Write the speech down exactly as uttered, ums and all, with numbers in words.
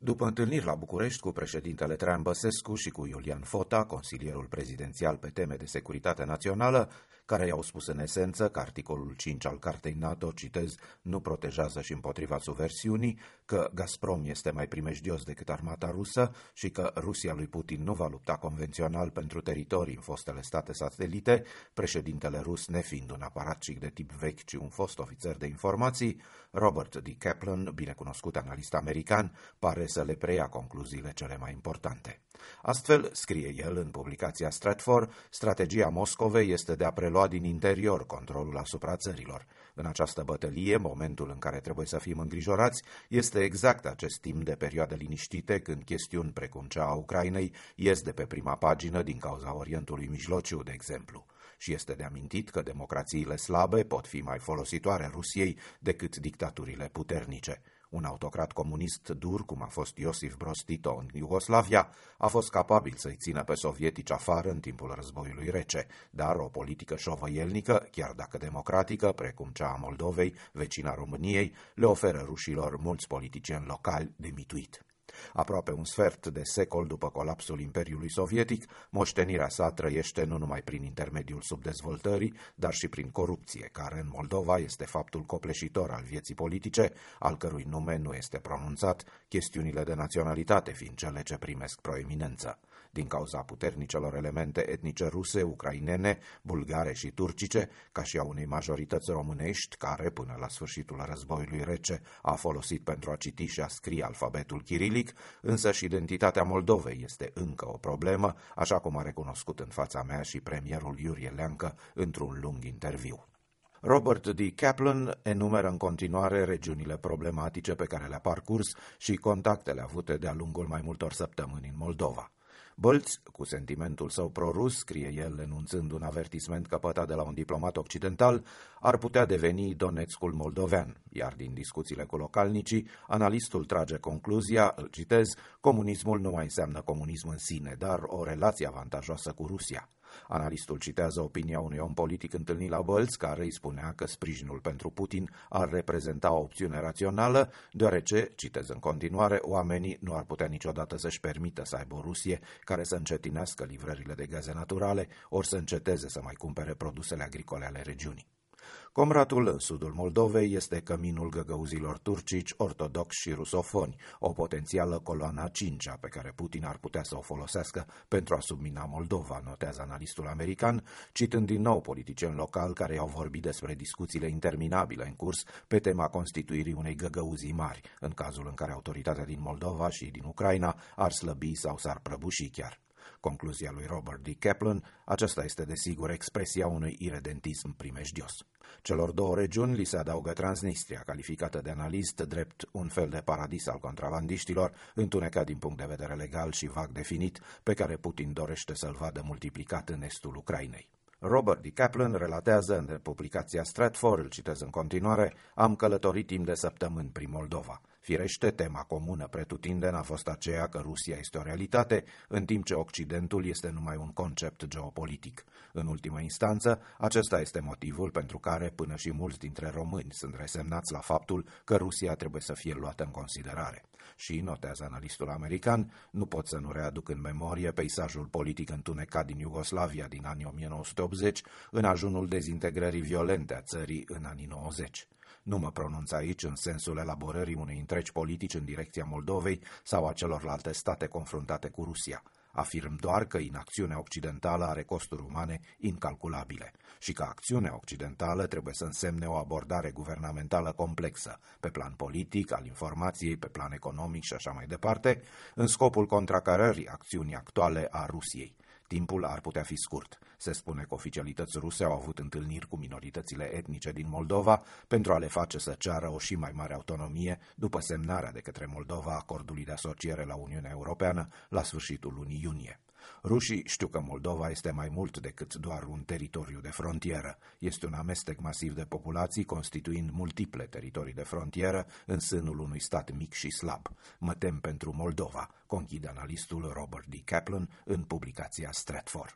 După întâlniri la București cu președintele Traian Băsescu și cu Iulian Fota, consilierul prezidențial pe teme de securitate națională, care i-au spus în esență că articolul cinci al Cartei NATO, citez, nu protejează și împotriva subversiunii, că Gazprom este mai primejdios decât armata rusă și că Rusia lui Putin nu va lupta convențional pentru teritorii în fostele state satelite, președintele rus nefiind un aparatcic de tip vechi, ci un fost ofițer de informații, Robert D. Kaplan, binecunoscut analist american, pare să le preia concluziile cele mai importante. Astfel, scrie el în publicația Stratfor, strategia Moscovei este de a prelua din interior controlul asupra țărilor. În această bătălie, momentul în care trebuie să fim îngrijorați este exact acest timp de perioade liniștite, când chestiuni precum cea a Ucrainei ies de pe prima pagină din cauza Orientului Mijlociu, de exemplu. Și este de amintit că democrațiile slabe pot fi mai folositoare Rusiei decât dictaturile puternice. Un autocrat comunist dur, cum a fost Iosif Broz Tito în Iugoslavia, a fost capabil să-i țină pe sovietici afară în timpul războiului rece, dar o politică șovăielnică, chiar dacă democratică, precum cea a Moldovei, vecina României, le oferă rușilor mulți politicieni locali de mituit. Aproape un sfert de secol după colapsul Imperiului Sovietic, moștenirea sa trăiește nu numai prin intermediul subdezvoltării, dar și prin corupție, care în Moldova este faptul copleșitor al vieții politice, al cărui nume nu este pronunțat, chestiunile de naționalitate fiind cele ce primesc proeminență. Din cauza puternicelor elemente etnice ruse, ucrainene, bulgare și turcice, ca și a unei majorități românești, care, până la sfârșitul războiului rece, a folosit pentru a citi și a scrie alfabetul chirilic, însă și identitatea Moldovei este încă o problemă, așa cum a recunoscut în fața mea și premierul Iurie Leancă într-un lung interviu. Robert D. Kaplan enumeră în continuare regiunile problematice pe care le-a parcurs și contactele avute de-a lungul mai multor săptămâni în Moldova. Bălți, cu sentimentul său prorus, scrie el enunțând un avertisment căpătat de la un diplomat occidental, ar putea deveni Donetskul moldovean, iar din discuțiile cu localnicii, analistul trage concluzia, îl citez, comunismul nu mai înseamnă comunism în sine, dar o relație avantajoasă cu Rusia. Analistul citează opinia unui om politic întâlnit la Bălți, care îi spunea că sprijinul pentru Putin ar reprezenta o opțiune rațională, deoarece, citez în continuare, oamenii nu ar putea niciodată să-și permită să aibă o Rusie care să încetinească livrările de gaze naturale, ori să înceteze să mai cumpere produsele agricole ale regiunii. Comratul în sudul Moldovei este căminul găgăuzilor turcici, ortodoxi și rusofoni, o potențială coloană a cincea pe care Putin ar putea să o folosească pentru a submina Moldova, notează analistul american, citând din nou politicieni locali care i-au vorbit despre discuțiile interminabile în curs pe tema constituirii unei găgăuzii mari, în cazul în care autoritatea din Moldova și din Ucraina ar slăbi sau s-ar prăbuși chiar. Concluzia lui Robert D. Kaplan, aceasta este desigur expresia unui iredentism primejdios. Celor două regiuni li se adaugă Transnistria, calificată de analist drept un fel de paradis al contrabandiștilor, întunecat din punct de vedere legal și vag definit, pe care Putin dorește să-l vadă multiplicat în estul Ucrainei. Robert D. Kaplan relatează în publicația Stratfor, îl citez în continuare, am călătorit timp de săptămâni prin Moldova. Firește, tema comună pretutindeni a fost aceea că Rusia este o realitate, în timp ce Occidentul este numai un concept geopolitic. În ultimă instanță, acesta este motivul pentru care până și mulți dintre români sunt resemnați la faptul că Rusia trebuie să fie luată în considerare. Și, notează analistul american, nu pot să nu readuc în memorie peisajul politic întunecat din Iugoslavia din anii o mie nouă sute optzeci, în ajunul dezintegrării violente a țării în anii nouăzeci. Nu mă pronunț aici în sensul elaborării unei întregi politici în direcția Moldovei sau a celorlalte state confruntate cu Rusia. Afirm doar că inacțiunea occidentală are costuri umane incalculabile și că acțiunea occidentală trebuie să însemne o abordare guvernamentală complexă, pe plan politic, al informației, pe plan economic și așa mai departe, în scopul contracarării acțiunii actuale a Rusiei. Timpul ar putea fi scurt. Se spune că oficialități ruse au avut întâlniri cu minoritățile etnice din Moldova pentru a le face să ceară o și mai mare autonomie după semnarea de către Moldova acordului de asociere la Uniunea Europeană la sfârșitul lunii iunie. Rușii știu că Moldova este mai mult decât doar un teritoriu de frontieră. Este un amestec masiv de populații constituind multiple teritorii de frontieră în sânul unui stat mic și slab. Mă tem pentru Moldova, conchide analistul Robert D. Kaplan în publicația Stratfor.